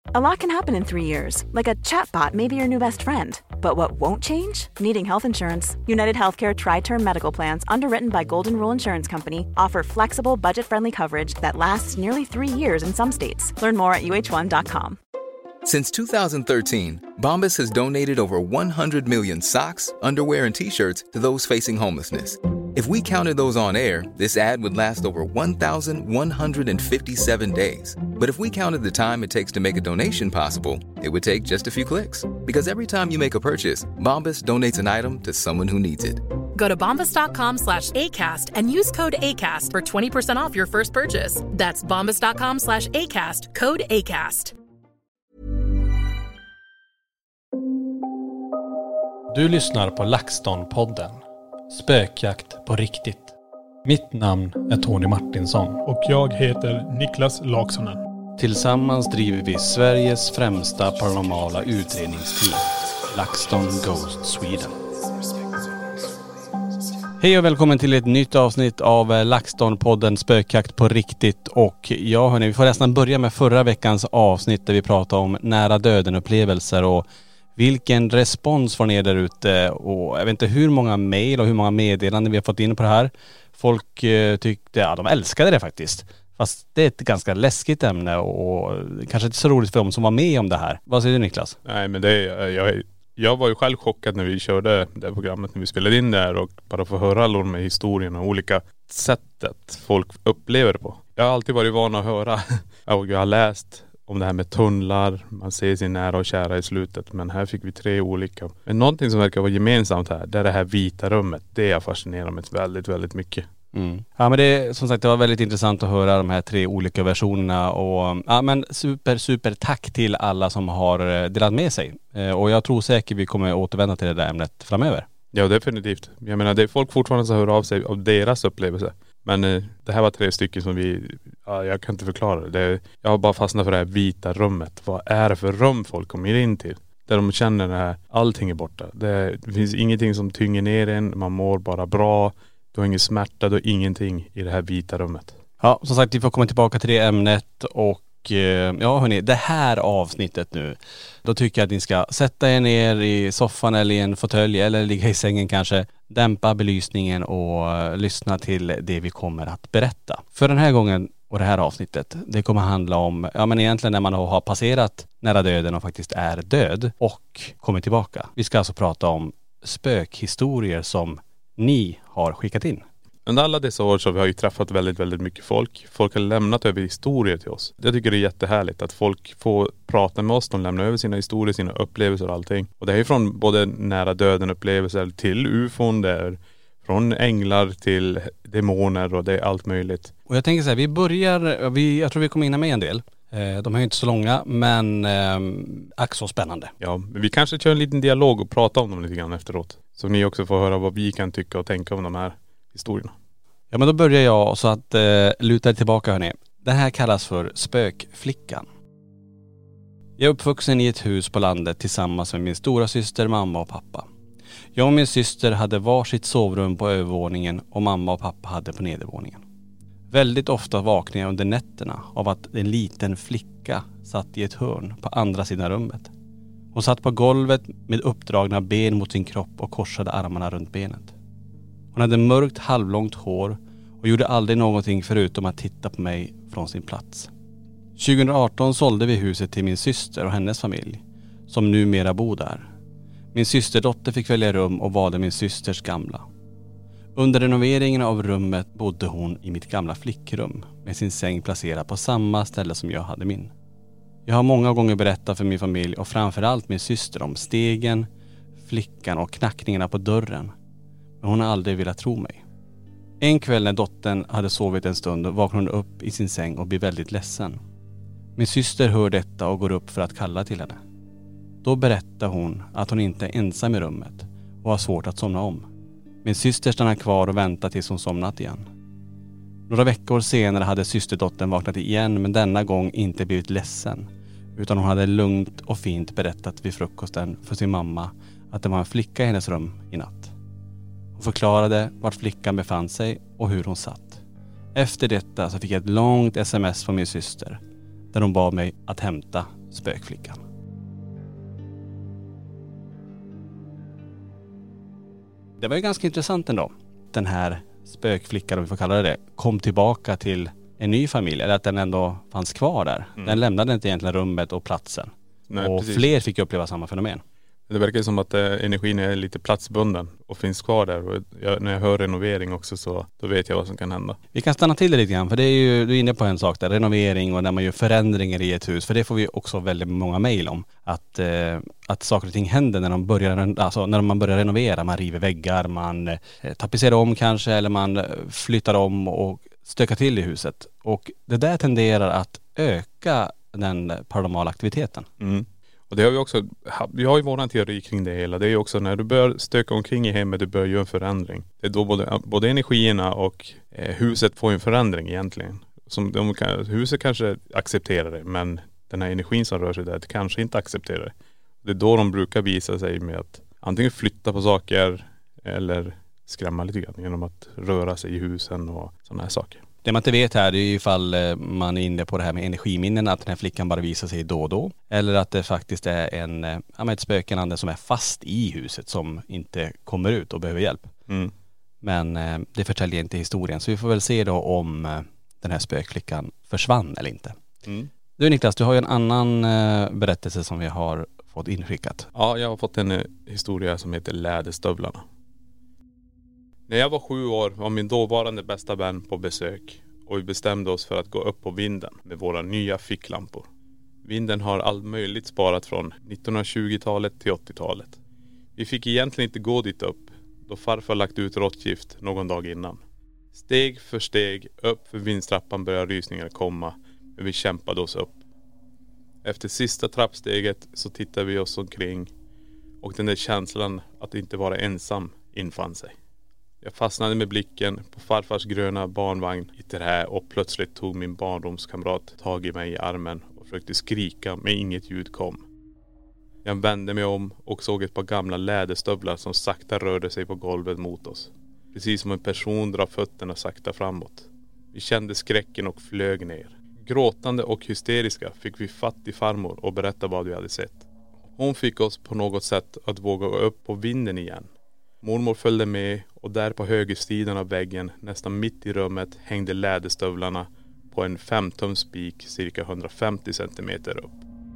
A lot can happen in 3 years, like a chatbot may be your new best friend. But what won't change? Needing health insurance. United Healthcare Tri-Term Medical Plans, underwritten by Golden Rule Insurance Company, offer flexible, budget-friendly coverage that lasts nearly 3 years in some states. Learn more at uh1.com. Since 2013, Bombas has donated over 100 million socks, underwear, and T-shirts to those facing homelessness. If we counted those on air, this ad would last over 1,157 days. But if we counted the time it takes to make a donation possible, it would take just a few clicks. Because every time you make a purchase, Bombas donates an item to someone who needs it. Go to bombas.com/ACAST and use code ACAST for 20% off your first purchase. That's bombas.com/ACAST, code ACAST. Du lyssnar på LaxTon-podden. Spökjakt på riktigt. Mitt namn är Tony Martinsson. Och jag heter Niklas Laksonen. Tillsammans driver vi Sveriges främsta paranormala utredningsteam, LaxTon Ghost Sweden. Hej och välkommen till ett nytt avsnitt av LaxTon-podden Spökjakt på riktigt. Och ja hörni, vi får nästan börja med förra veckans avsnitt där vi pratade om nära döden-upplevelser och vilken respons från er där ute. Och jag vet inte hur många mejl och hur många meddelanden vi har fått in på det här. Folk tyckte, ja de älskade det faktiskt. Fast det är ett ganska läskigt ämne och kanske inte så roligt för dem som var med om det här. Vad säger du Niklas? Nej men det är, jag var ju själv chockad när vi körde det programmet, när vi spelade in där och bara få höra alla de här historierna och olika sättet folk upplever det på. Jag har alltid varit van att höra och jag har läst om det här med tunnlar, man ser sin nära och kära i slutet, men här fick vi 3 olika. Men någonting som verkar vara gemensamt här, det är det här vita rummet. Det är fascinerar mig väldigt, väldigt mycket. Mm. Ja men det, som sagt, det var väldigt intressant att höra de här 3 olika versionerna och ja men super tack till alla som har delat med sig. Och jag tror säkert vi kommer återvända till det där ämnet framöver. Ja definitivt. Jag menar det är folk fortfarande som hör av sig av deras upplevelse. Men det här var 3 stycken som jag kan inte förklara det. Jag har bara fastnat för det här vita rummet. Vad är det för rum folk kommer in till? Där de känner det här, allting är borta. Det finns ingenting som tynger ner en, man mår bara bra. Du har ingen smärta, du har ingenting i det här vita rummet. Ja, som sagt vi får komma tillbaka till det ämnet och ja hörni, det här avsnittet nu, då tycker jag att ni ska sätta er ner i soffan eller i en fåtölj eller ligga i sängen kanske, dämpa belysningen och lyssna till det vi kommer att berätta. För den här gången och det här avsnittet, det kommer handla om, ja men egentligen när man har passerat nära döden och faktiskt är död och kommer tillbaka. Vi ska alltså prata om spökhistorier som ni har skickat in. Under alla dessa år så vi har ju träffat väldigt, väldigt mycket folk. Folk har lämnat över historier till oss. Jag tycker det är jättehärligt att folk får prata med oss. De lämnar över sina historier, sina upplevelser och allting. Och det är från både nära döden upplevelser till ufon, där från änglar till demoner och det är allt möjligt. Och jag tänker så här, vi börjar, jag tror vi kommer in med en del. De är ju inte så långa men ack så spännande. Ja, men vi kanske kör en liten dialog och pratar om dem lite grann efteråt. Så ni också får höra vad vi kan tycka och tänka om de här historierna. Ja men då börjar jag så att luta tillbaka hörni. Det här kallas för spökflickan. Jag är uppvuxen i ett hus på landet tillsammans med min stora syster, mamma och pappa. Jag och min syster hade varsitt sovrum på övervåningen och mamma och pappa hade på nedervåningen. Väldigt ofta vaknade jag under nätterna av att en liten flicka satt i ett hörn på andra sidan rummet. Hon satt på golvet med uppdragna ben mot sin kropp och korsade armarna runt benet. Hon hade mörkt halvlångt hår och gjorde aldrig någonting förutom att titta på mig från sin plats. 2018 sålde vi huset till min syster och hennes familj, som numera bor där. Min systerdotter fick välja rum och valde min systers gamla. Under renoveringen av rummet bodde hon i mitt gamla flickrum med sin säng placerad på samma ställe som jag hade min. Jag har många gånger berättat för min familj och framförallt min syster om stegen, flickan och knackningarna på dörren. Men hon har aldrig velat tro mig. En kväll när dottern hade sovit en stund vaknade hon upp i sin säng och blev väldigt ledsen. Min syster hör detta och går upp för att kalla till henne. Då berättar hon att hon inte är ensam i rummet och har svårt att somna om. Min syster stannar kvar och väntar tills hon somnat igen. Några veckor senare hade systerdottern vaknat igen, men denna gång inte blivit ledsen. Utan hon hade lugnt och fint berättat vid frukosten för sin mamma att det var en flicka i hennes rum i natt. Hon förklarade vart flickan befann sig och hur hon satt. Efter detta så fick jag ett långt sms från min syster där hon bad mig att hämta spökflickan. Det var ju ganska intressant ändå. Den här spökflickan, om vi får kalla det, kom tillbaka till en ny familj. Eller att den ändå fanns kvar där. Den lämnade inte egentligen rummet och platsen. Nej, och precis. fler fick uppleva samma fenomen. Det verkar som att energin är lite platsbunden och finns kvar där. Och när jag hör renovering också så då vet jag vad som kan hända. Vi kan stanna till det lite grann, för det är ju, du är inne på en sak där, renovering och när man gör förändringar i ett hus. För det får vi också väldigt många mejl om. Att saker och ting händer när man börjar renovera. Man river väggar, man tapetserar om kanske, eller man flyttar om och stökar till i huset. Och det där tenderar att öka den paranormala aktiviteten. Mm. Och det har vi också, vi har ju våran teori kring det hela. Det är ju också när du börjar stöka omkring i hemmet, du börjar göra en förändring. Det är då både energierna och huset får en förändring egentligen. Huset kanske accepterar det, men den här energin som rör sig där kanske inte accepterar det. Det är då de brukar visa sig med att antingen flytta på saker eller skrämma lite grann genom att röra sig i husen och sådana här saker. Det man inte vet här, det är ju ifall man är inne på det här med energiminnen, att den här flickan bara visar sig då och då. Eller att det faktiskt är ett spökenande som är fast i huset som inte kommer ut och behöver hjälp. Mm. Men det förtäljer inte historien. Så vi får väl se då om den här spökflickan försvann eller inte. Mm. Du Niklas, du har ju en annan berättelse som vi har fått inskickat. Ja, jag har fått en historia som heter Läderstövlarna. När jag var 7 år var min dåvarande bästa vän på besök och vi bestämde oss för att gå upp på vinden med våra nya ficklampor. Vinden har allt möjligt sparat från 1920-talet till 80-talet. Vi fick egentligen inte gå dit upp då farfar lagt ut råttgift någon dag innan. Steg för steg upp för vindstrappan började rysningar komma, men vi kämpade oss upp. Efter sista trappsteget så tittade vi oss omkring och den där känslan att inte vara ensam infann sig. Jag fastnade med blicken på farfars gröna barnvagn i trä och plötsligt tog min barndomskamrat tag i mig i armen och försökte skrika men inget ljud kom. Jag vände mig om och såg ett par gamla läderstövlar som sakta rörde sig på golvet mot oss. Precis som en person drar fötterna sakta framåt. Vi kände skräcken och flög ner. Gråtande och hysteriska fick vi fatt i farmor och berätta vad vi hade sett. Hon fick oss på något sätt att våga gå upp på vinden igen. Mormor följde med och där på högersidan av väggen nästan mitt i rummet hängde läderstövlarna på en 5-tums spik cirka 150 centimeter upp.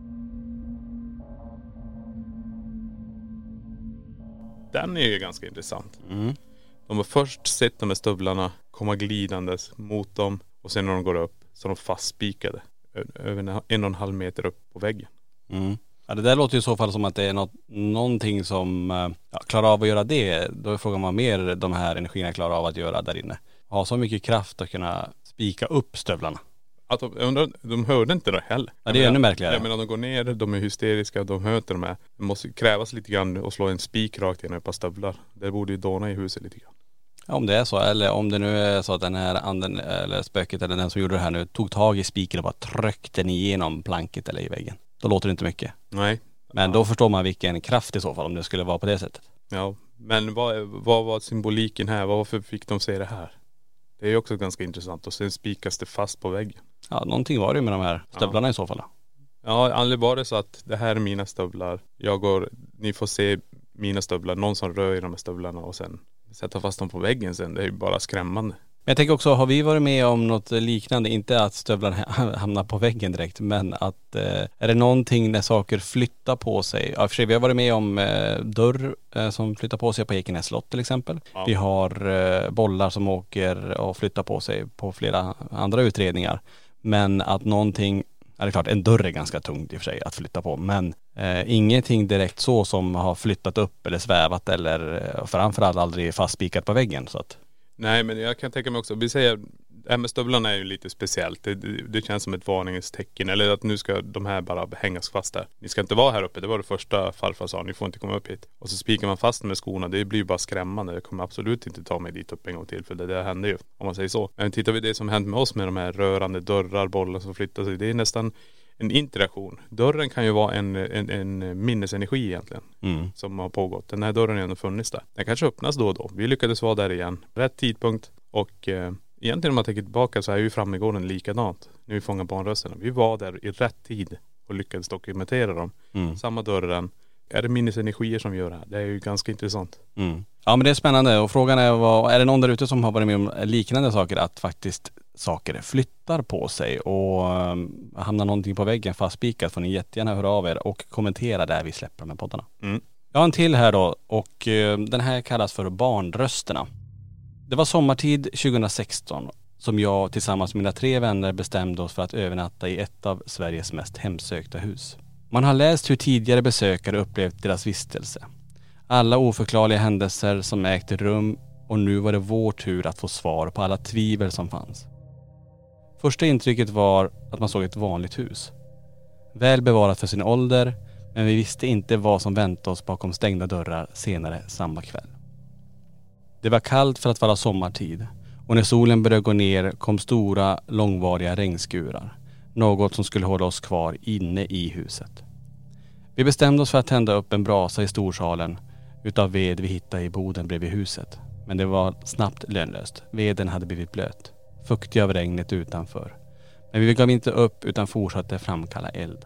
Den är ju ganska intressant. Mm. De har först sett de här stövlarna komma glidandes mot dem och sen när de går upp så de fastspikade över 1,5 meter upp på väggen. Mm. Ja, det där låter ju i så fall som att det är någonting som klarar av att göra det. Då är frågan vad mer de här energierna klarar av att göra där inne. Ha så mycket kraft att kunna spika upp stövlarna. Att de hörde inte det heller. Ja, det är ännu märkligare. Jag menar, de går ner, de är hysteriska, de hör inte de här. Det måste krävas lite grann att slå en spik rakt genom ett par stövlar. Det borde ju dåna i huset lite grann. Ja, om det är så, eller om det nu är så att den här anden eller spöket eller den som gjorde det här nu tog tag i spiken och bara tryckte den igenom planket eller i väggen. Då låter det inte mycket. Nej. Men då förstår man vilken kraft i så fall om det skulle vara på det sättet. Ja, men vad var symboliken här? Varför fick de se det här? Det är ju också ganska intressant. Och sen spikas det fast på väggen. Ja, någonting var det med de här stövlarna i så fall. Ja, aldrig var det så att det här är mina stövlar. Ni får se mina stövlar. Någon som rör i de här stövlarna och sen sätta fast dem på väggen sen. Det är ju bara skrämmande. Men jag tänker också, har vi varit med om något liknande? Inte att stövlarna hamnar på väggen direkt, men att är det någonting när saker flyttar på sig? Ja, för sig, vi har varit med om dörr som flyttar på sig på Ekenäs slott till exempel. Ja. Vi har bollar som åker och flyttar på sig på flera andra utredningar. Men att någonting, ja det är klart en dörr är ganska tungt i och för sig att flytta på, men ingenting direkt så som har flyttat upp eller svävat eller framförallt aldrig fastspikat på väggen så att. Nej, men jag kan tänka mig också, vi säger, stövlarna är ju lite speciellt. Det känns som ett varningens tecken. Eller att nu ska de här bara hängas fast där. Ni ska inte vara här uppe, det var det första farfar sa. Ni får inte komma upp hit. Och så spikar man fast med skorna, det blir ju bara skrämmande. Jag kommer absolut inte ta mig dit upp en gång till, för det händer ju, om man säger så. Men tittar vi det som händer med oss med de här rörande dörrar, bollar som flyttar sig. Det är nästan en interaktion. Dörren kan ju vara en minnesenergi egentligen. Som har pågått. Den här dörren har ändå funnits där. Den kanske öppnas då och då. Vi lyckades vara där igen. Rätt tidpunkt. Och egentligen om man tänker tillbaka så är ju Frammegården likadant. När vi fångar barnrösterna. Vi var där i rätt tid. och lyckades dokumentera dem. Samma dörren. Är det minnesenergier som gör det här? Det är ju ganska intressant. Ja, men det är spännande och frågan är det någon där ute som har varit med om liknande saker, att faktiskt saker flyttar på sig och hamnar någonting på väggen fastspikat, får ni jättegärna höra av er och kommentera där vi släpper de här poddarna. Jag har en till här då och den här kallas för Barnrösterna. Det var sommartid 2016 som jag tillsammans med mina 3 vänner bestämde oss för att övernatta i ett av Sveriges mest hemsökta hus. Man har läst hur tidigare besökare upplevt deras vistelse. Alla oförklarliga händelser som ägde rum, och nu var det vår tur att få svar på alla tvivel som fanns. Första intrycket var att man såg ett vanligt hus. Väl bevarat för sin ålder, men vi visste inte vad som väntade oss bakom stängda dörrar senare samma kväll. Det var kallt för att vara sommartid, och när solen började gå ner kom stora, långvariga regnskurar. Något som skulle hålla oss kvar inne i huset. Vi bestämde oss för att tända upp en brasa i storsalen utav ved vi hittade i boden bredvid huset. Men det var snabbt lönlöst. Veden hade blivit blöt, fuktig av regnet utanför. Men vi gav inte upp utan fortsatte framkalla eld.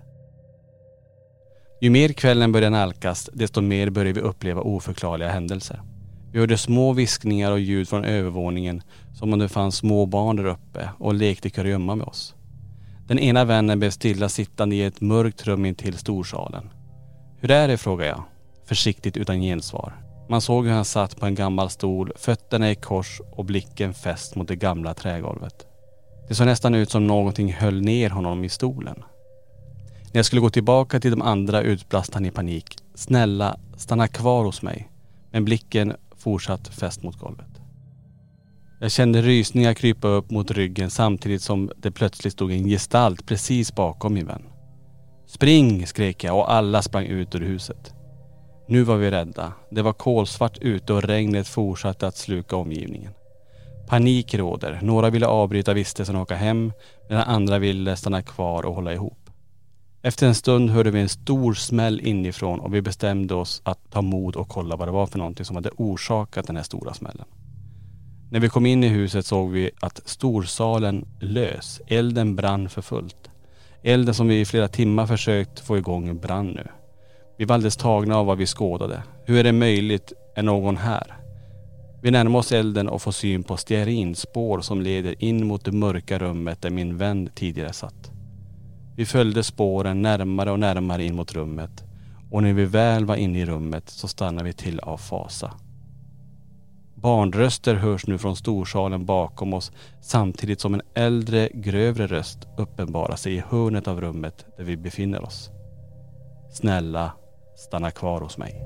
Ju mer kvällen började nalkas, desto mer började vi uppleva oförklarliga händelser. Vi hörde små viskningar och ljud från övervåningen, som om det fanns små barn där uppe och lekte kurragömma med oss. Den ena vännen blev stilla sittande i ett mörkt rum in till storsalen. Hur är det, frågade jag, försiktigt utan gensvar. Man såg hur han satt på en gammal stol, fötterna i kors och blicken fäst mot det gamla trägolvet. Det såg nästan ut som någonting höll ner honom i stolen. När jag skulle gå tillbaka till de andra utbrast han i panik. Snälla, stanna kvar hos mig. Men blicken fortsatt fäst mot golvet. Jag kände rysningar krypa upp mot ryggen samtidigt som det plötsligt stod en gestalt precis bakom min vän. Spring, skrek jag och alla sprang ut ur huset. Nu var vi rädda. Det var kolsvart ute och regnet fortsatte att sluka omgivningen. Panik råder. Några ville avbryta vistelsen och åka hem, medan andra ville stanna kvar och hålla ihop. Efter en stund hörde vi en stor smäll inifrån och vi bestämde oss att ta mod och kolla vad det var för någonting som hade orsakat den här stora smällen. När vi kom in i huset såg vi att storsalen lös. Elden brann för fullt. Elden som vi i flera timmar försökt få igång brann nu. Vi var alldeles tagna av vad vi skådade. Hur är det möjligt? Är någon här? Vi närmar oss elden och får syn på stearinspår som leder in mot det mörka rummet där min vän tidigare satt. Vi följde spåren närmare och närmare in mot rummet, och när vi väl var inne i rummet så stannade vi till av fasa. Barnröster hörs nu från storsalen bakom oss samtidigt som en äldre, grövre röst uppenbarar sig i hörnet av rummet där vi befinner oss. Snälla, stanna kvar hos mig.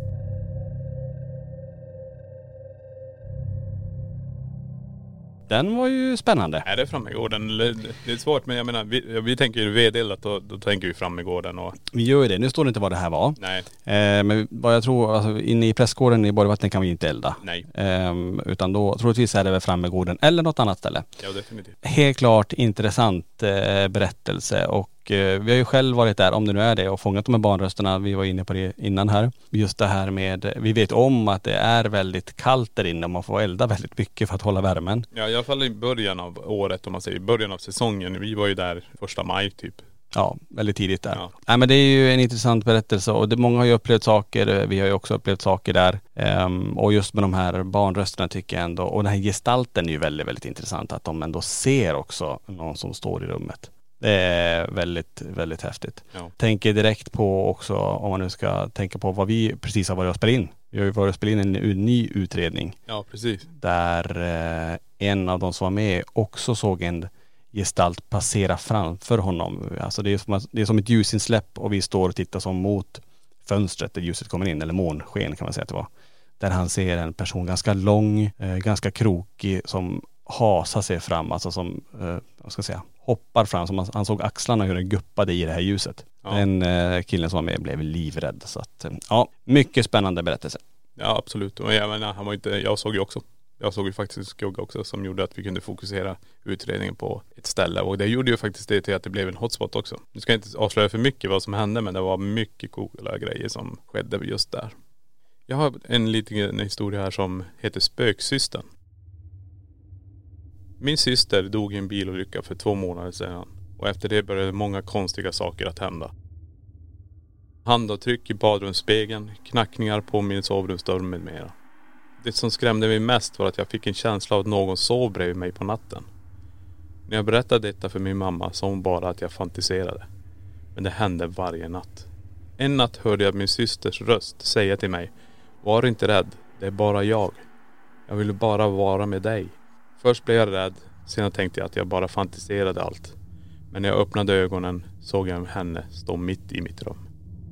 Den var ju spännande. Är det framme i gården? Det är svårt, men jag menar, vi tänker ju vedeldat, då tänker vi framme i gården. Och... Vi gör ju det. Nu står det inte vad det här var. Nej. Men vad jag tror, alltså, inne i prästgården i Borgvattnet kan vi inte elda. Nej. Utan då troligtvis är det väl framme i gården eller något annat ställe. Ja, definitivt. Helt klart intressant berättelse, och vi har ju själv varit där, om det nu är det, och fångat de här barnrösterna. Vi var inne på det innan här. Just det här med, vi vet om att det är väldigt kallt där inne och man får elda väldigt mycket för att hålla värmen. Ja, i alla fall i början av året, om man säger i början av säsongen. Vi var ju där 1 maj typ. Ja, väldigt tidigt där. Ja. Nej, men det är ju en intressant berättelse, och många har ju upplevt saker. Vi har ju också upplevt saker där. Och just med de här barnrösterna tycker jag ändå, och den här gestalten är ju väldigt, väldigt intressant, att de ändå ser också någon som står i rummet. Det är väldigt, väldigt häftigt. Ja. Tänker direkt på också, om man nu ska tänka på vad vi precis har varit och spelat in. Vi har ju varit och spelat in en ny utredning. Ja, precis. Där en av de som var med också såg en gestalt passera framför honom. Alltså det är som ett ljusinsläpp, och vi står och tittar som mot fönstret där ljuset kommer in, eller månsken kan man säga att det var. Där han ser en person ganska lång, ganska krokig, som hasar sig fram, alltså som, vad ska jag säga, hoppar fram, som han såg axlarna hur den guppade i det här ljuset. Ja. Den killen som var med blev livrädd, så att ja, mycket spännande berättelse. Ja, absolut. Och jag menar, jag såg ju faktiskt en skugga också som gjorde att vi kunde fokusera utredningen på ett ställe, och det gjorde ju faktiskt det till att det blev en hotspot också. Nu ska jag inte avslöja för mycket vad som hände, men det var mycket coola grejer som skedde just där. Jag har en liten historia här som heter Spöksystern. Min syster dog i en bilolycka för 2 månader sedan, och efter det började många konstiga saker att hända. Handavtryck i badrumsspegeln, knackningar på min sovrumsdörr med mera. Det som skrämde mig mest var att jag fick en känsla av att någon sov bredvid mig på natten. När jag berättade detta för min mamma sa hon bara att jag fantiserade. Men det hände varje natt. En natt hörde jag min systers röst säga till mig: var inte rädd, det är bara jag. Jag ville bara vara med dig. Först blev jag rädd, sedan tänkte jag att jag bara fantiserade allt. Men när jag öppnade ögonen såg jag henne stå mitt i mitt rum.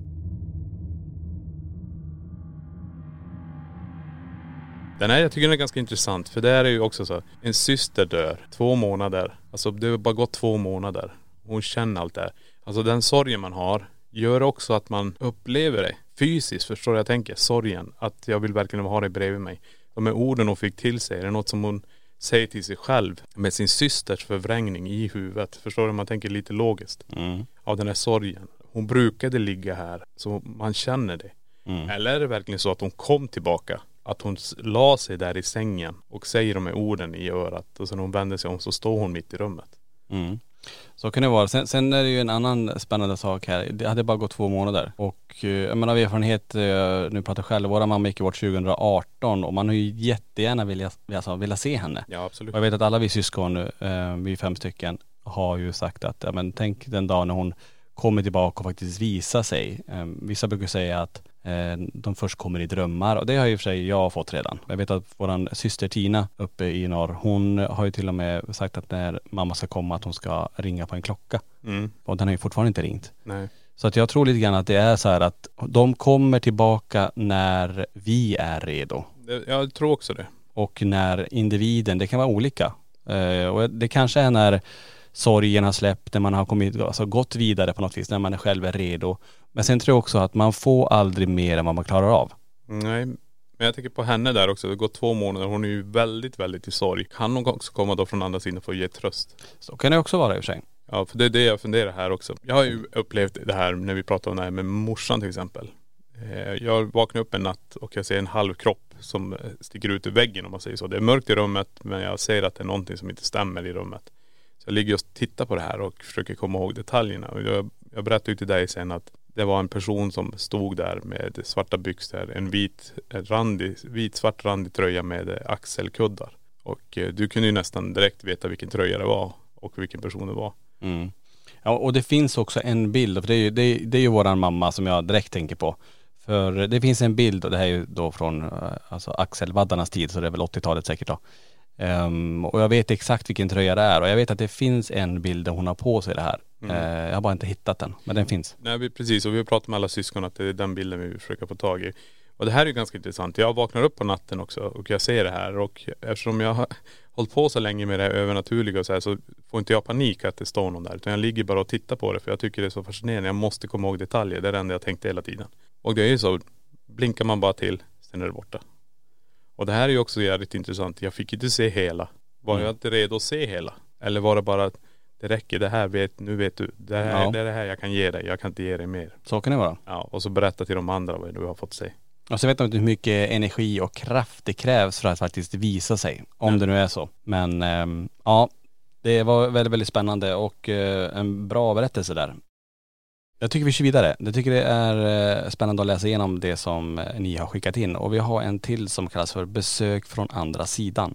Den här jag tycker den är ganska intressant, för det är ju också så. En syster dör 2 månader. Alltså det har bara gått 2 månader. Hon känner allt det här. Alltså den sorgen man har gör också att man upplever det fysiskt, förstår jag tänker. Sorgen, att jag vill verkligen ha det bredvid mig. De här orden hon fick till sig, är det något som hon säger till sig själv med sin systers förvrängning i huvudet. Förstår du, man tänker lite logiskt. Av den här sorgen. Hon brukade ligga här, så man känner det. Eller är det verkligen så att hon kom tillbaka? Att hon la sig där i sängen och säger de här orden i örat. Och sen hon vänder sig om så står hon mitt i rummet. Så kan det vara. Sen är det ju en annan spännande sak här. Det hade bara gått 2 månader. Och jag menar av erfarenhet, nu pratar själv, våra mamma gick bort 2018 och man har ju jättegärna vilja se henne. Ja, absolut. Och jag vet att alla vi syskon nu, vi är 5 stycken, har ju sagt att ja, men tänk den dag när hon kommer tillbaka och faktiskt visar sig. Vissa brukar säga att de först kommer i drömmar, och det har ju för sig jag fått redan. Jag vet att våran syster Tina uppe i norr, hon har ju till och med sagt att när mamma ska komma att hon ska ringa på en klocka. Och den har ju fortfarande inte ringt. Nej. Så att jag tror lite grann att det är så här att de kommer tillbaka när vi är redo. Jag tror också det. Och när individen, det kan vara olika. Och det kanske är när sorgen har släppt, när man har kommit, alltså gått vidare på något vis, när man själv är redo. Men sen tror jag också att man får aldrig mer än vad man klarar av. Nej, men jag tänker på henne där också. Det har gått 2 månader. Hon är ju väldigt, väldigt i sorg. Kan hon också komma då från andra sidan för att ge tröst? Så kan det också vara i och för sig. Ja, för det är det jag funderar här också. Jag har ju upplevt det här när vi pratar om det här med morsan till exempel. Jag vaknar upp en natt och jag ser en halv kropp som sticker ut ur väggen, om man säger så. Det är mörkt i rummet, men jag ser att det är någonting som inte stämmer i rummet. Så jag ligger och tittar på det här och försöker komma ihåg detaljerna. Och jag berättade ju till dig sen att det var en person som stod där med svarta byxor, en svart randig tröja med axelkuddar. Och du kunde ju nästan direkt veta vilken tröja det var och vilken person det var. Ja, och det finns också en bild, för det är ju våran mamma som jag direkt tänker på. För det finns en bild, och det här är ju då från alltså axelvaddarnas tid, så det är väl 80-talet säkert då. Och jag vet exakt vilken tröja det är, och jag vet att det finns en bild där hon har på sig det här. Jag har bara inte hittat den, men den finns. Nej, precis, och vi har pratat med alla syskon att det är den bilden vi försöker få tag i. Och det här är ju ganska intressant. Jag vaknar upp på natten också och jag ser det här, och eftersom jag har hållit på så länge med det här övernaturliga och så här, så får inte jag panik att det står någon där, utan jag ligger bara och tittar på det, för jag tycker det är så fascinerande. Jag måste komma ihåg detaljer, det är det enda jag tänkte hela tiden. Och det är ju så, blinkar man bara till, sen är det borta. Och det här är ju också jävligt intressant. Jag fick inte se hela. Var jag inte redo att se hela? Eller var det bara att det räcker, det här nu vet du. Det är det här jag kan ge dig. Jag kan inte ge dig mer. Så kan det vara. Ja, och så berätta till de andra vad du har fått se. Och så vet man inte hur mycket energi och kraft det krävs för att faktiskt visa sig. Om det nu är så. Men ja, det var väldigt, väldigt spännande och en bra berättelse där. Jag tycker vi kör vidare. Jag tycker det är spännande att läsa igenom det som ni har skickat in. Och vi har en till som kallas för besök från andra sidan.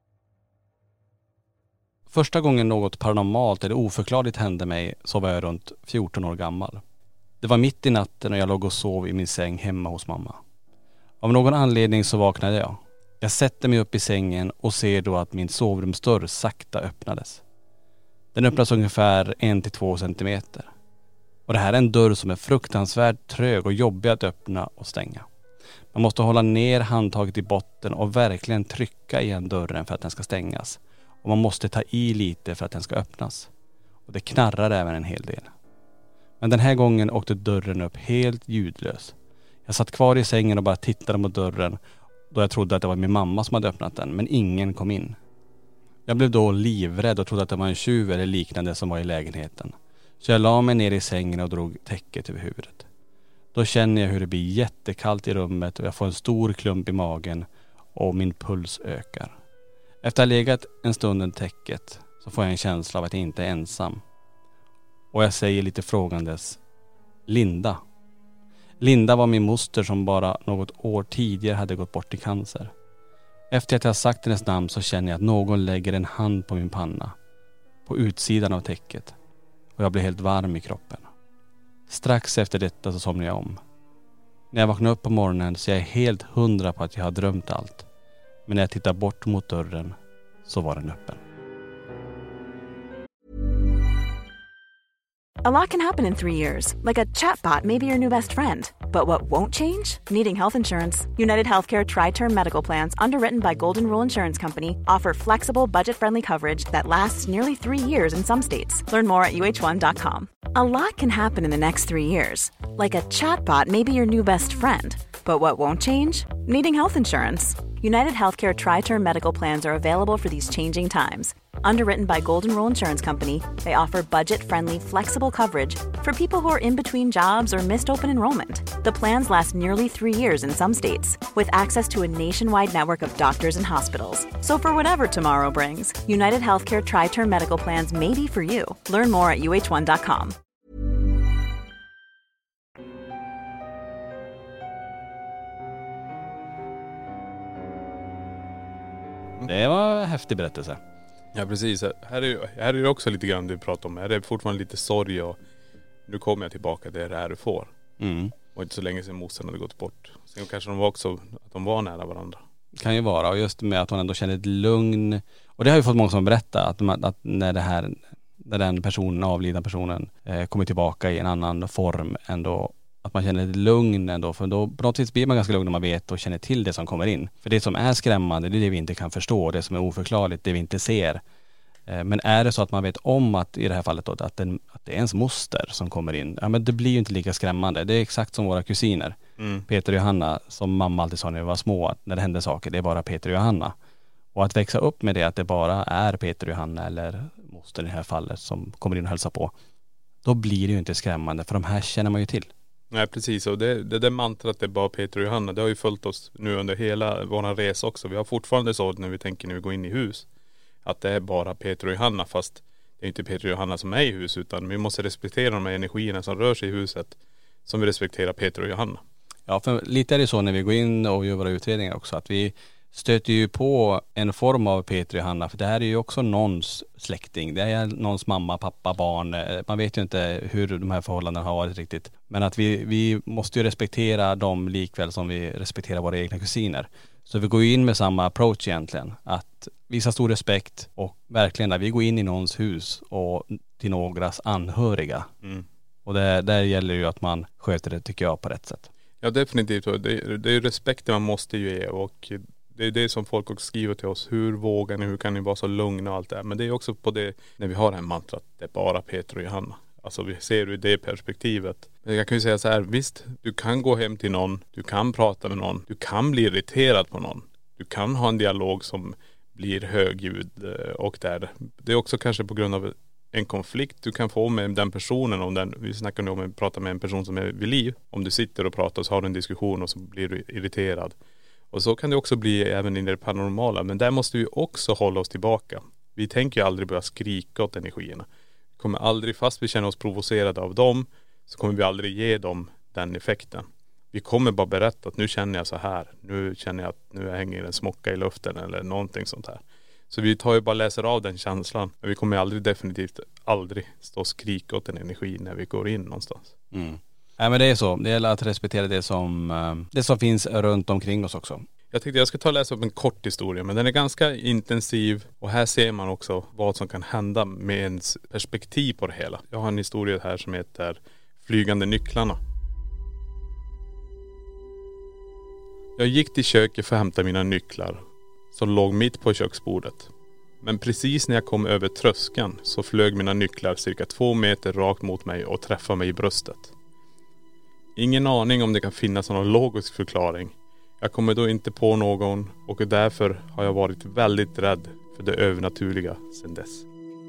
Första gången något paranormalt eller oförklarligt hände mig så var jag runt 14 år gammal. Det var mitt i natten och jag låg och sov i min säng hemma hos mamma. Av någon anledning så vaknade jag. Jag sätter mig upp i sängen och ser då att min sovrumsdörr sakta öppnades. Den öppnas ungefär 1-2 centimeter. Och det här är en dörr som är fruktansvärt trög och jobbig att öppna och stänga. Man måste hålla ner handtaget i botten och verkligen trycka igen dörren för att den ska stängas. Och man måste ta i lite för att den ska öppnas. Och det knarrar även en hel del. Men den här gången åkte dörren upp helt ljudlös. Jag satt kvar i sängen och bara tittade mot dörren då jag trodde att det var min mamma som hade öppnat den, men ingen kom in. Jag blev då livrädd och trodde att det var en tjuv eller liknande som var i lägenheten. Så jag la mig ner i sängen och drog täcket över huvudet. Då känner jag hur det blir jättekallt i rummet och jag får en stor klump i magen och min puls ökar. Efter att ha legat en stund under täcket så får jag en känsla av att jag inte är ensam. Och jag säger lite frågandes: Linda. Linda var min moster som bara något år tidigare hade gått bort i cancer. Efter att jag sagt hennes namn så känner jag att någon lägger en hand på min panna. På utsidan av täcket. Och jag blir helt varm i kroppen. Strax efter detta så somnar jag om. När jag vaknar upp på morgonen så är jag helt 100 på att jag har drömt allt. Men när jag tittar bort mot dörren så var den öppen. A lot can happen in 3 years, like a chatbot may be your new best friend. But what won't change? Needing health insurance. United Healthcare Tri-Term Medical Plans, underwritten by Golden Rule Insurance Company, offer flexible, budget-friendly coverage that lasts nearly 3 years in some states. Learn more at uh1.com. A lot can happen in the next 3 years. Like a chatbot may be your new best friend. But what won't change? Needing health insurance. United Healthcare Tri-Term Medical Plans are available for these changing times. Underwritten by Golden Rule Insurance Company, they offer budget-friendly, flexible coverage for people who are in between jobs or missed open enrollment. The plans last nearly 3 years in some states, with access to a nationwide network of doctors and hospitals. So for whatever tomorrow brings, United Healthcare Tri-Term Medical Plans may be for you. Learn more at uh1.com. Det var en häftig berättelse. Ja precis, här är det också lite grann du pratar om. Här är det fortfarande lite sorg och nu kommer jag tillbaka, det är det här du får. Och inte så länge sedan morsan hade gått bort. Sen kanske de var också, att de var nära varandra. Kan ju vara, och just med att hon ändå kände ett lugn. Och det har ju fått många som berättar att när den personen, avlidna personen kommer tillbaka i en annan form ändå, att man känner ett lugn ändå, för då på något vis blir man ganska lugn när man vet och känner till det som kommer in. För det som är skrämmande, det är det vi inte kan förstå, det som är oförklarligt, det vi inte ser. Men är det så att man vet om att i det här fallet då, att det är ens moster som kommer in, ja men det blir ju inte lika skrämmande. Det är exakt som våra kusiner. Peter och Johanna, som mamma alltid sa när vi var små, att när det händer saker, det är bara Peter och Johanna. Och att växa upp med det, att det bara är Peter och Johanna eller moster i det här fallet som kommer in och hälsar på, då blir det ju inte skrämmande, för de här känner man ju till. Nej precis, och det där mantrat, det är bara Peter och Johanna, det har ju följt oss nu under hela vår resa också. Vi har fortfarande så när vi går in i hus, att det är bara Peter och Johanna, fast det är inte Peter och Johanna som är i hus, utan vi måste respektera de här energierna som rör sig i huset, som vi respekterar Peter och Johanna. Ja, för lite är det så när vi går in och gör våra utredningar också, att vi stöter ju på en form av Peter och Johanna, för det här är ju också någons släkting. Det är någons mamma, pappa, barn. Man vet ju inte hur de här förhållandena har varit riktigt. Men att vi måste ju respektera dem likväl som vi respekterar våra egna kusiner. Så vi går ju in med samma approach egentligen. Att visa stor respekt, och verkligen när vi går in i någons hus och till någras anhöriga. Och där gäller ju att man sköter det, tycker jag, på rätt sätt. Ja definitivt. Det är ju respekten man måste ju ge, och det är det som folk också skriver till oss. Hur vågar ni? Hur kan ni vara så lugna och allt det här? Men det är också på det, när vi har det här mantrat, det är bara Peter och Johanna. Alltså vi ser ju det perspektivet. Men jag kan ju säga så här, visst, du kan gå hem till någon, du kan prata med någon, du kan bli irriterad på någon. Du kan ha en dialog som blir högljudd, och det är också kanske på grund av en konflikt du kan få med den personen. Vi snackar nu om att prata med en person som är vid liv. Om du sitter och pratar så har du en diskussion och så blir du irriterad. Och så kan det också bli även i det paranormala. Men där måste vi också hålla oss tillbaka. Vi tänker ju aldrig börja skrika åt energierna. Vi kommer aldrig, fast vi känner oss provocerade av dem, så kommer vi aldrig ge dem den effekten. Vi kommer bara berätta att nu känner jag så här. Nu känner jag att nu hänger en smocka i luften eller någonting sånt här. Så vi tar ju bara läser av den känslan. Men vi kommer definitivt aldrig stå och skrika åt en energi när vi går in någonstans. Nej men det är så. Det gäller att respektera det som finns runt omkring oss också. Jag tänkte jag ska ta och läsa upp en kort historia, men den är ganska intensiv, och här ser man också vad som kan hända med ens perspektiv på det hela. Jag har en historia här som heter Flygande nycklarna. Jag gick till köket för att hämta mina nycklar, som låg mitt på köksbordet. Men precis när jag kom över tröskeln så flög mina nycklar cirka 2 meter rakt mot mig och träffade mig i bröstet. Ingen aning om det kan finnas någon logisk förklaring. Jag kommer då inte på någon, och därför har jag varit väldigt rädd för det övernaturliga sedan dess.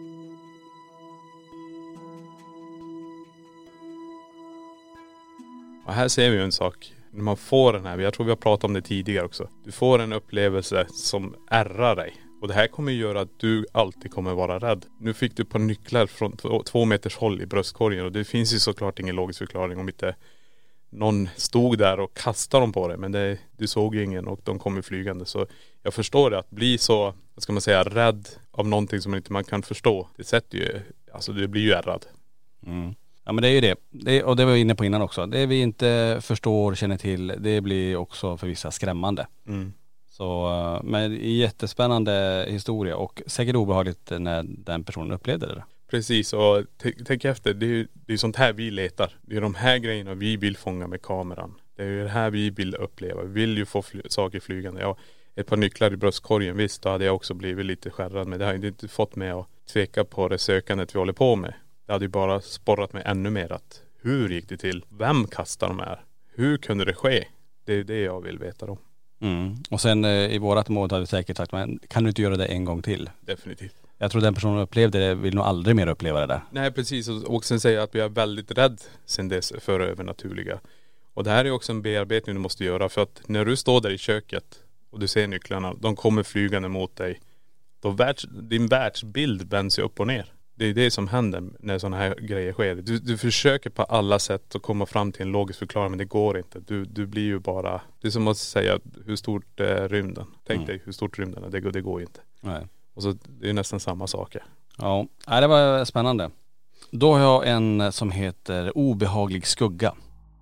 Och här ser vi en sak. När man får den här, jag tror vi har pratat om det tidigare också. Du får en upplevelse som ärrar dig. Och det här kommer göra att du alltid kommer vara rädd. Nu fick du på nycklar från 2 meters håll i bröstkorgen. Och det finns ju såklart ingen logisk förklaring om inte någon stod där och kastade dem på dig, men du såg ju ingen och de kom flygande. Så jag förstår det, att bli så, vad ska man säga, rädd av någonting som inte man kan förstå. Det sätter ju, alltså du blir ju ärrad. Mm. Ja men det är ju det. Och det var jag inne på innan också. Det vi inte förstår, känner till, det blir också för vissa skrämmande. Mm. Så, men jättespännande historia och säkert obehagligt när den personen upplevde det. Precis, och tänk efter, det är sånt här vi letar. Det är de här grejerna vi vill fånga med kameran. Det är ju det här vi vill uppleva. Vi vill ju få saker flygande. Ja, ett par nycklar i bröstkorgen, visst, då hade jag också blivit lite skärrad. Men det har inte fått mig att tveka på det sökandet vi håller på med. Det hade ju bara sporrat mig ännu mer att hur gick det till? Vem kastar de här? Hur kunde det ske? Det är det jag vill veta då. Mm. Och sen i vårat mål hade vi säkert sagt, men kan du inte göra det en gång till? Definitivt. Jag tror den personen upplevde det vill nog aldrig mer uppleva det där. Nej precis, och sen säger jag att vi är väldigt rädd sen dess för övernaturliga. Och det här är också en bearbetning du måste göra, för att när du står där i köket och du ser nycklarna, de kommer flygande mot dig. Då din världsbild vänds ju upp och ner. Det är det som händer när sådana här grejer sker. Du försöker på alla sätt att komma fram till en logisk förklaring, men det går inte. Du blir ju bara, det är som att säga hur stort är rymden. Tänk dig hur stort rymden är, det går inte. Nej. Och så det är nästan samma saker. Ja, det var spännande. Då har jag en som heter Obehaglig skugga.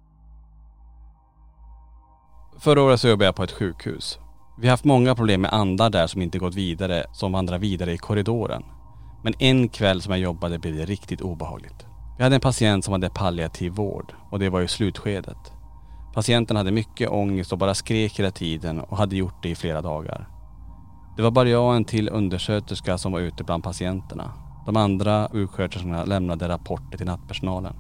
Förra året så jobbade jag på ett sjukhus. Vi har haft många problem med andar där som inte gått vidare, som vandrar vidare i korridoren. Men en kväll som jag jobbade blev det riktigt obehagligt. Vi hade en patient som hade palliativ vård och det var ju slutskedet. Patienten hade mycket ångest och bara skrek hela tiden och hade gjort det i flera dagar. Det var bara jag och en till undersköterska som var ute bland patienterna. De andra sjuksköterskorna lämnade rapporter till nattpersonalen.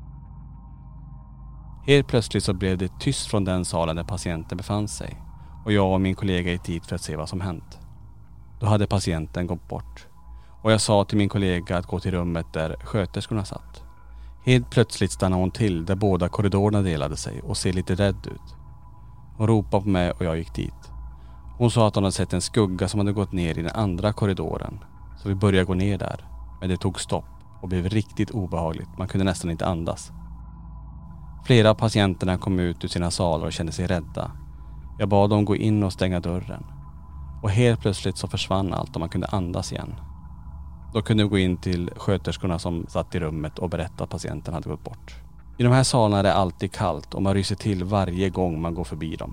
Helt plötsligt så blev det tyst från den salen där patienten befann sig. Och jag och min kollega gick dit för att se vad som hänt. Då hade patienten gått bort. Och jag sa till min kollega att gå till rummet där sköterskorna satt. Helt plötsligt stannade hon till där båda korridorerna delade sig och ser lite rädd ut. Hon ropade på mig och jag gick dit. Hon sa att hon hade sett en skugga som hade gått ner i den andra korridoren. Så vi började gå ner där. Men det tog stopp och blev riktigt obehagligt. Man kunde nästan inte andas. Flera av patienterna kom ut ur sina salar och kände sig rädda. Jag bad dem gå in och stänga dörren. Och helt plötsligt så försvann allt och man kunde andas igen. Då kunde vi gå in till sköterskorna som satt i rummet och berätta att patienten hade gått bort. I de här salarna är det alltid kallt och man ryser till varje gång man går förbi dem.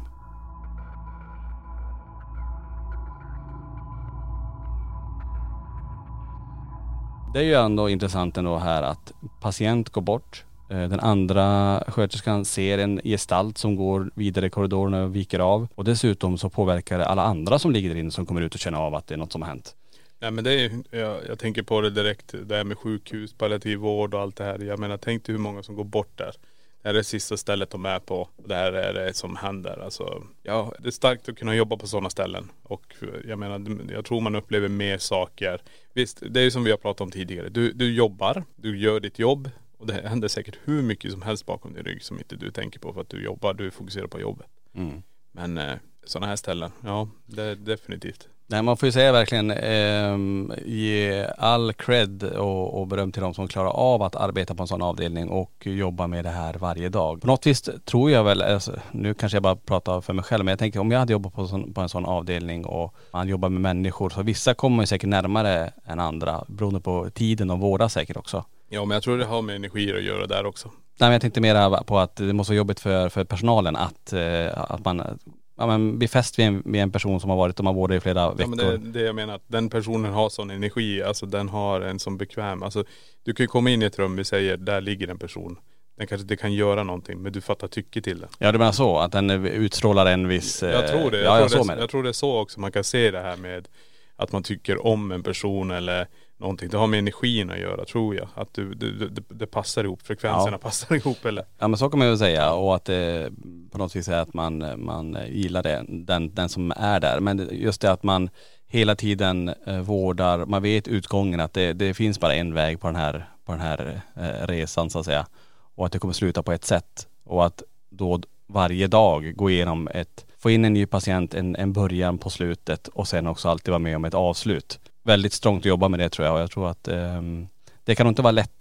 Det är ju ändå intressant ändå här att patient går bort. Den andra sköterskan ser en gestalt som går vidare i korridoren och viker av. Och dessutom så påverkar det alla andra som ligger där inne som kommer ut och känner av att det är något som har hänt. Nej men det är, jag tänker på det direkt, det här med sjukhus, palliativ vård och allt det här. Jag menar, tänk dig hur många som går bort där. Det här är det sista stället de är på. Det här är det som händer. Alltså, ja, det är starkt att kunna jobba på sådana ställen. Och jag menar, jag tror man upplever mer saker. Visst, det är ju som vi har pratat om tidigare. Du jobbar, du gör ditt jobb. Och det händer säkert hur mycket som helst bakom din rygg som inte du tänker på för att du jobbar. Du fokuserar på jobbet. Mm. Men sådana här ställen, ja, det är definitivt. Nej, man får ju säga verkligen ge all cred och beröm till de som klarar av att arbeta på en sån avdelning och jobba med det här varje dag. På något vis tror jag väl, alltså, nu kanske jag bara pratar för mig själv, men jag tänker om jag hade jobbat på en sån avdelning och man jobbar med människor, så vissa kommer ju säkert närmare än andra beroende på tiden och vårda säkert också. Ja, men jag tror det har med energier att göra där också. Nej, men jag tänkte mer på att det måste vara jobbigt för personalen att man blir fäst vid en person som har varit och man vårdar i flera veckor. Ja, men det jag menar, att den personen har sån energi, alltså den har en sån bekväm, alltså du kan ju komma in i ett rum, vi säger, där ligger en person. Den kanske inte kan göra någonting, men du fattar tycke till den. Ja, det menar så, att den utstrålar en viss... Jag tror det. Jag tror det är så också man kan se det här med att man tycker om en person eller någonting. Det har med energin att göra, tror jag. Att det passar ihop, frekvenserna passar ihop eller? Ja, men så kan man ju säga, och att det på något vis är att man gillar det, den som är där. Men just det att man hela tiden vårdar, man vet utgången att det finns bara en väg på den här resan så att säga. Och att det kommer sluta på ett sätt. Och att då varje dag gå igenom få in en ny patient, en början på slutet och sen också alltid vara med om ett avslut. Väldigt strångt att jobba med det tror jag, och jag tror att det kan nog inte vara lätt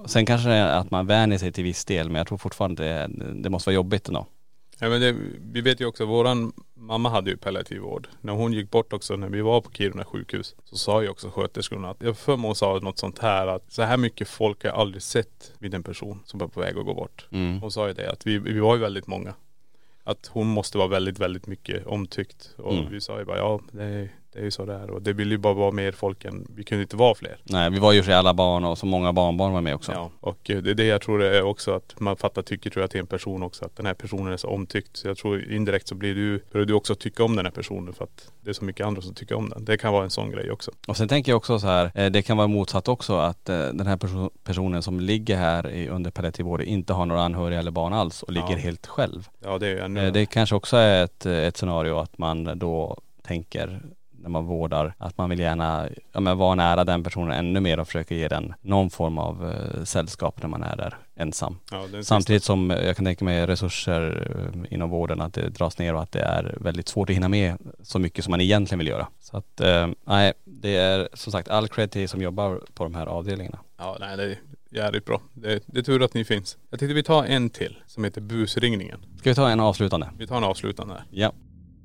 Sen kanske det är att man vänjer sig till viss del, men jag tror fortfarande det måste vara jobbigt ändå. Ja, men vi vet ju också, våran mamma hade ju palliativ vård. När hon gick bort också, när vi var på Kiruna sjukhus, så sa ju också sköterskorna att, jag för mig sa något sånt här, att så här mycket folk har jag aldrig sett vid en person som var på väg att gå bort. Hon sa ju det, att vi var ju väldigt många. Att hon måste vara väldigt, väldigt mycket omtyckt. Och vi sa ju bara, ja det är ju så där. Och det vill ju bara vara mer folk än, vi kunde inte vara fler. Nej, vi var ju för alla barn och så många barnbarn var med också. Ja, och det är det jag tror det är också, att man tycker jag till en person också, att den här personen är så omtyckt. Så jag tror indirekt så börjar du också tycka om den här personen, för att det är så mycket andra som tycker om den. Det kan vara en sån grej också. Och sen tänker jag också så här, det kan vara motsatt också, att den här personen som ligger här under palliativ vård inte har några anhöriga eller barn alls och ligger helt själv. Ja, det är det kanske också är ett scenario att man då tänker, när man vårdar, att man vill gärna vara nära den personen ännu mer och försöka ge den någon form av sällskap när man är där ensam. Ja, samtidigt som jag kan tänka mig resurser inom vården, att det dras ner och att det är väldigt svårt att hinna med så mycket som man egentligen vill göra. Så att nej, det är som sagt all cred till som jobbar på de här avdelningarna. Ja, nej, det är jävligt bra. Det är tur att ni finns. Jag tänkte vi tar en till som heter busringningen. Ska vi ta en avslutande? Vi tar en avslutande här. Ja.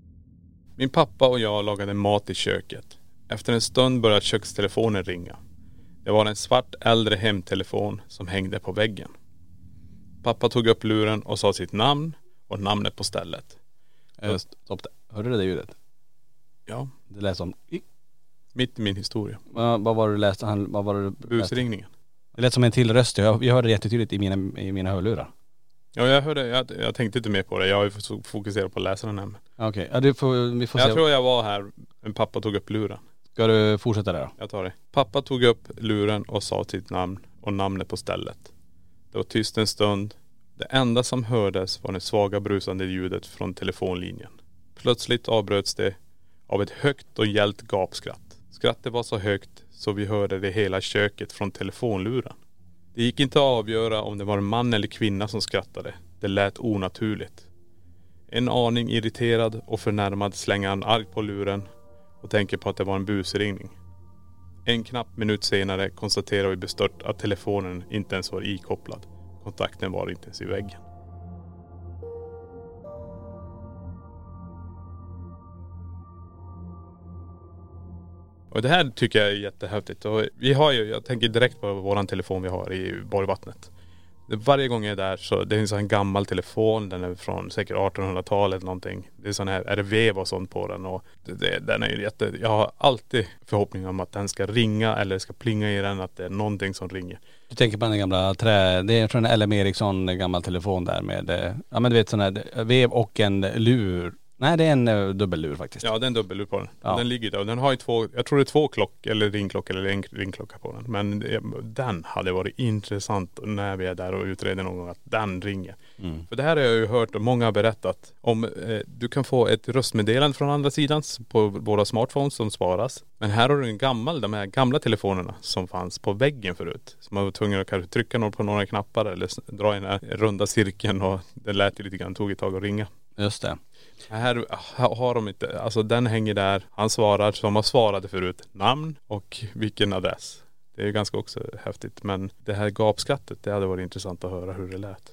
Min pappa och jag lagade mat i köket. Efter en stund började kökstelefonen ringa. Det var en svart äldre hemtelefon som hängde på väggen. Pappa tog upp luren och sa sitt namn och namnet på stället. Stopp där. Hörde du det ljudet? Ja. Det lät som... Mitt i min historia. Vad var det du läste? Busringningen. Det lät som en till röst. Jag hörde det jättetydligt i mina hörlurar. Ja, jag hörde, jag tänkte inte mer på det. Jag har ju fokuserat på att läsa den här. Okej, ja, vi får se. Jag tror jag var här, men pappa tog upp luren. Ska du fortsätta där då? Jag tar det. Pappa tog upp luren och sa sitt namn och namnet på stället. Det var tyst en stund. Det enda som hördes var det svaga brusande ljudet från telefonlinjen. Plötsligt avbröts det av ett högt och gällt gapskratt. Skrattet var så högt så vi hörde det hela köket från telefonluren. Det gick inte att avgöra om det var en man eller kvinna som skrattade. Det lät onaturligt. En aning irriterad och förnärmad slänger han argt på luren och tänker på att det var en busringning. En knapp minut senare konstaterar vi bestört att telefonen inte ens var ikopplad. Kontakten var inte ens i väggen. Och det här tycker jag är jättehäftigt. Och vi har ju, jag tänker direkt på våran telefon vi har i Borgvattnet. Varje gång jag är där så det är en sån gammal telefon. Den är från säkert 1800-talet någonting. Det är sån här, är det vev och sånt på den. Och den är ju jag har alltid förhoppning om att den ska ringa eller ska plinga i den, att det är någonting som ringer. Du tänker på den gamla det är från LM Ericsson, en gammal telefon där med, ja men du vet sån här vev och en lur. Nej, det är en dubbellur faktiskt. Ja, det är en dubbellur på den. Ja. Den ligger där och den har ju jag tror det är 2 eller ringklocka eller en ringklocka på den. Men den hade varit intressant när vi är där och utreder någon gång att den ringer. För det här har jag ju hört och många har berättat om. Du kan få ett röstmeddelande från andra sidan på våra smartphones som sparas. Men här har du de här gamla telefonerna som fanns på väggen förut. Så man var tvungen att kanske trycka på några knappar eller dra i den här runda cirkeln och det lät ju lite grann, tog ett tag att ringa. Just det. Här har de inte, alltså den hänger där, han svarar som han svarade förut, namn och vilken adress. Det är ju ganska också häftigt, men det här gapskrattet, det hade varit intressant att höra hur det lät.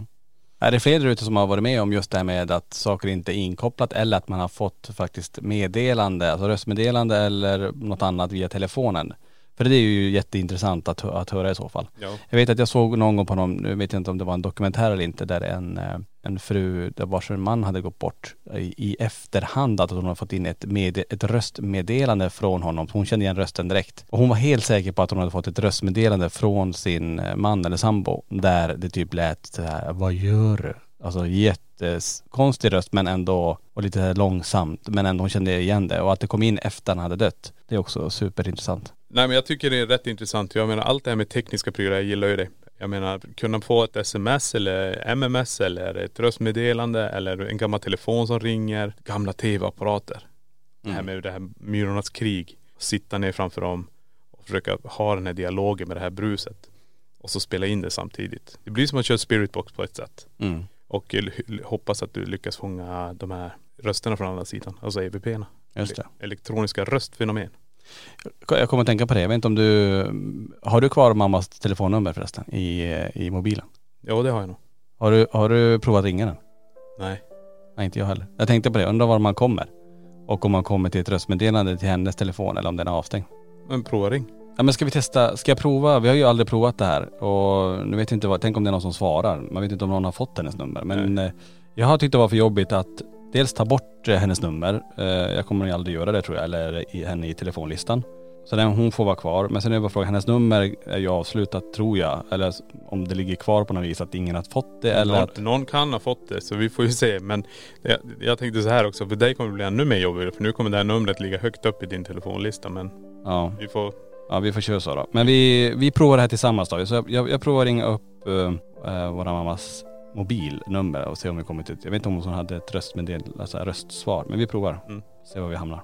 Är det fler ute som har varit med om just det här med att saker inte är inkopplat eller att man har fått faktiskt meddelande, alltså röstmeddelande eller något annat via telefonen? För det är ju jätteintressant att höra i så fall. Ja. Jag vet att jag såg någon gång på nu vet jag inte om det var en dokumentär eller inte, där en fru, där vars man hade gått bort i efterhand, att hon hade fått in ett röstmeddelande från honom. Hon kände igen rösten direkt. Och hon var helt säker på att hon hade fått ett röstmeddelande från sin man eller sambo, där det typ lät så här: vad gör du? Alltså jättekonstig röst, men ändå, och lite långsamt, men ändå hon kände igen det. Och att det kom in efter han hade dött, det är också superintressant. Nej, men jag tycker det är rätt intressant. Jag menar, allt det här med tekniska prylar, jag gillar ju det. Jag menar, kunna få ett sms eller MMS eller ett röstmeddelande eller en gammal telefon som ringer, gamla tv-apparater. Det här med det här myrornas krig. Sitta ner framför dem och försöka ha den här dialogen med det här bruset. Och så spela in det samtidigt. Det blir som att köra Spiritbox på ett sätt. Och hoppas att du lyckas fånga de här rösterna från andra sidan. Alltså EVP-erna. Just det. Elektroniska röstfenomen. Jag kommer att tänka på det. Jag vet inte om har du kvar mammas telefonnummer förresten i mobilen? Ja, det har jag nog. Har du provat ringa den? Nej. Nej, inte jag heller. Jag tänkte på det. Undrar var man kommer. Och om man kommer till ett röstmeddelande till hennes telefon eller om den är avstängd. Men prova ring. Ja, men ska vi testa? Ska jag prova? Vi har ju aldrig provat det här. Och nu vet jag inte tänk om det är någon som svarar. Man vet inte om någon har fått hennes nummer. Men jag har tyckt det var för jobbigt att dels ta bort hennes nummer. Jag kommer aldrig göra det tror jag. Eller henne i telefonlistan. Så hon får vara kvar. Men sen är det bara frågan, hennes nummer är ju avslutat tror jag. Eller om det ligger kvar på något vis att ingen har fått det. Eller någon kan ha fått det, så vi får ju se. Men jag tänkte så här också, för dig kommer det bli ännu mer jobbigt. För nu kommer det här numret ligga högt upp i din telefonlista. Men ja. vi får köra så då. Men vi provar det här tillsammans då. Så jag provar ringa upp våra mammas mobilnummer och se om vi kommer till. Jag vet inte om hon hade ett röstsvar. Men vi provar. Se var vi hamnar.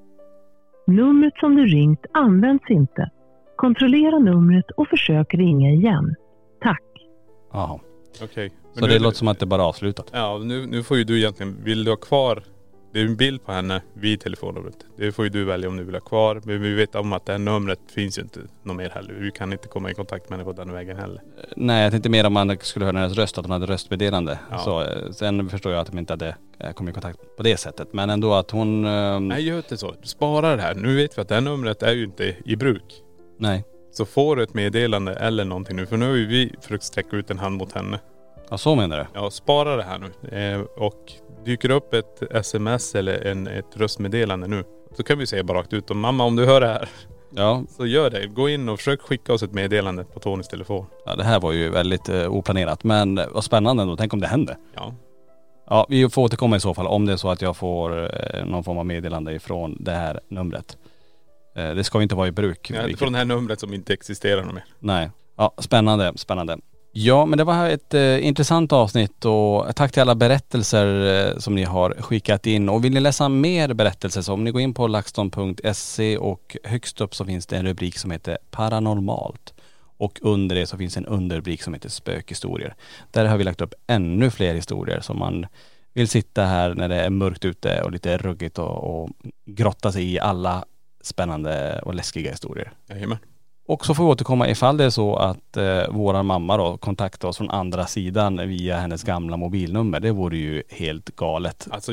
Numret som du ringt används inte. Kontrollera numret och försök ringa igen. Tack. Jaha. Okej. Så det låter som att det bara är avslutat. Ja, nu får ju du egentligen, vill du ha kvar, det är en bild på henne vid telefonnumret. Det får ju du välja om du vill ha kvar. Men vi vet om att det här numret finns ju inte något mer heller. Vi kan inte komma i kontakt med henne på den vägen heller. Nej, jag tänkte mer om man skulle höra hennes röst, att hon hade röstmeddelande. Ja. Så, sen förstår jag att de inte hade kommit i kontakt på det sättet. Men ändå att hon... Nej, gör inte så. Spara det här. Nu vet vi att det här numret är ju inte i bruk. Nej. Så får du ett meddelande eller någonting nu. För nu har ju vi försökt sträcka ut en hand mot henne. Ja, så menar du? Ja, spara det här nu. Och dyker upp ett sms eller ett röstmeddelande nu, så kan vi säga bara rakt ut. Och mamma, om du hör det här, ja, så gör det. Gå in och försök skicka oss ett meddelande på Tonys telefon. Ja, det här var ju väldigt oplanerat. Men vad spännande ändå. Tänk om det hände. Ja. Ja, vi får återkomma i så fall om det är så att jag får någon form av meddelande ifrån det här numret. Det ska ju inte vara i bruk. Ja, från det här numret som inte existerar något mer. Nej. Ja, spännande. Ja, men det var ett intressant avsnitt och tack till alla berättelser som ni har skickat in. Och vill ni läsa mer berättelser så om ni går in på laxton.se och högst upp så finns det en rubrik som heter Paranormalt. Och under det så finns en underrubrik som heter Spökhistorier. Där har vi lagt upp ännu fler historier som man vill sitta här när det är mörkt ute och lite ruggigt och grotta sig i alla spännande och läskiga historier. Jajamän. Och så får vi återkomma ifall det är så att våran mamma då kontaktar oss från andra sidan via hennes gamla mobilnummer. Det vore ju helt galet. Alltså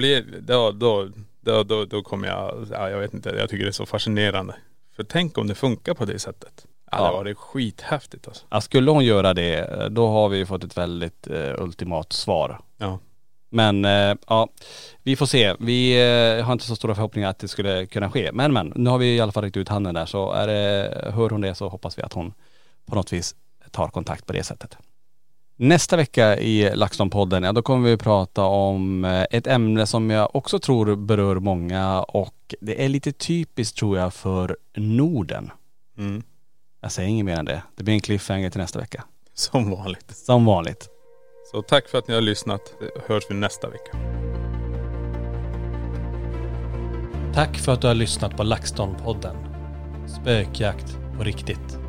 då kommer jag vet inte, jag tycker det är så fascinerande. För tänk om det funkar på det sättet. Ja, det var skithäftigt alltså. Ja, skulle hon göra det, då har vi fått ett väldigt ultimat svar. Ja. Men ja, vi får se. Vi har inte så stora förhoppningar att det skulle kunna ske. Men nu har vi i alla fall räckt ut handen där. Så hör hon det så hoppas vi att hon på något vis tar kontakt på det sättet. Nästa vecka i LaxTon-podden, ja, då kommer vi prata om ett ämne som jag också tror berör många. Och det är lite typiskt tror jag för Norden. Mm. Jag säger inget mer än det. Det blir en cliffhanger till nästa vecka. Som vanligt. Så tack för att ni har lyssnat. Hörs vi nästa vecka. Tack för att du har lyssnat på LaxTon-podden. Spökjakt på riktigt.